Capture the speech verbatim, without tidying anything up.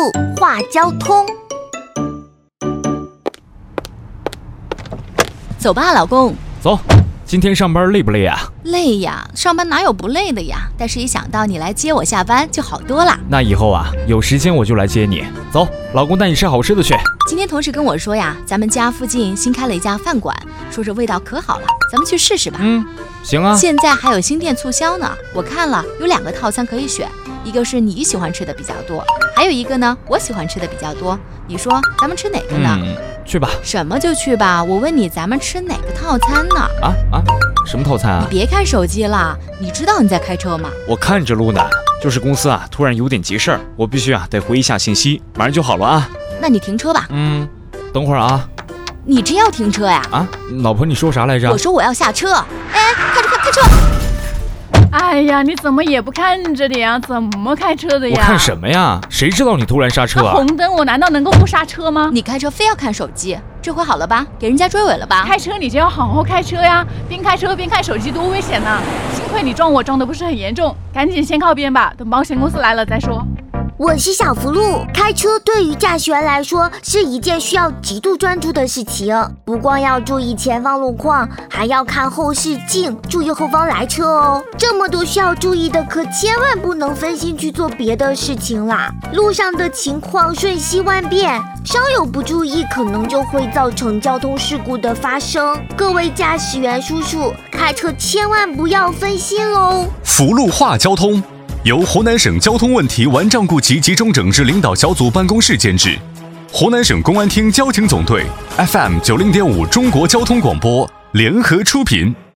路话交通。 走吧，老公。 走。今天上班累不累呀？ 累呀，上班哪有不累的呀？但是一想到你来接我下班就好多了。 那以后啊，有时间我就来接你。走，老公带你吃好吃的去。 今天同事跟我说呀，咱们家附近新开了一家饭馆，说是味道可好了，咱们去试试吧。 嗯，行啊。 现在还有新店促销呢，我看了有两个套餐可以选，一个是你喜欢吃的比较多，还有一个呢我喜欢吃的比较多。你说咱们吃哪个呢？ 嗯，去吧。 什么就去吧？我问你，咱们吃哪个套餐呢？ 啊啊，什么套餐啊？ 你别看手机了，你知道你在开车吗？ 我看着路呢，就是公司啊突然有点急事儿，我必须啊得回一下信息，马上就好了啊。 那你停车吧。 嗯，等会儿啊。 你真要停车呀？ 啊，老婆你说啥来着？ 我说我要下车。哎，开车开开车！ 哎呀，你怎么也不看着的呀？怎么开车的呀？ 我看什么呀？谁知道你突然刹车啊？ 红灯我难道能够不刹车吗？ 你开车非要看手机，这回好了吧？给人家追尾了吧？ 开车你就要好好开车呀，边开车边看手机多危险呐！幸亏你撞我撞得不是很严重，赶紧先靠边吧，等保险公司来了再说。 我是小福禄，开车对于驾驶员来说是一件需要极度专注的事情，不光要注意前方路况，还要看后视镜，注意后方来车哦。这么多需要注意的，可千万不能分心去做别的事情啦。路上的情况瞬息万变，稍有不注意，可能就会造成交通事故的发生。各位驾驶员叔叔，开车千万不要分心喽。 福禄话交通由湖南省交通问题顽瘴痼疾集中整治领导小组办公室监制，湖南省公安厅交警总队 F M 九零点五中国交通广播联合出品。